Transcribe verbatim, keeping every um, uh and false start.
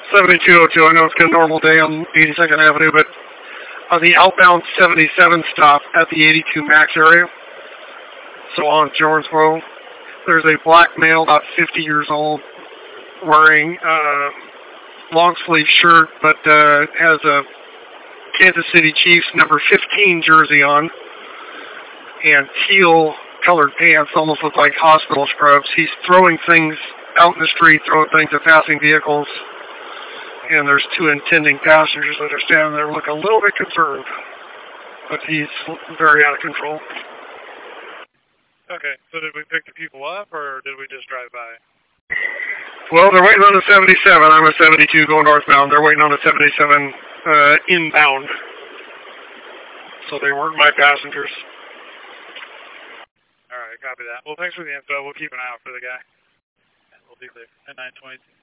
seventy-two oh two, I know it's a normal day on eighty-second Avenue, but on the outbound seventy-seven stop at the eighty-two Max area, so on Jonesboro, there's a black male about fifty years old wearing a long sleeve shirt, but uh, has a Kansas City Chiefs number fifteen jersey on and teal colored pants, almost look like hospital scrubs. He's throwing things out in the street, throwing things at passing vehicles, and there's two intending passengers that are standing there looking a little bit concerned, but he's very out of control. Okay, so did we pick the people up, or did we just drive by? Well, they're waiting on the seventy-seven. I'm a seventy-two going northbound. They're waiting on the seventy-seven uh, inbound. So they weren't my passengers. All right, copy that. Well, thanks for the info. We'll keep an eye out for the guy. We'll be there at nine twenty.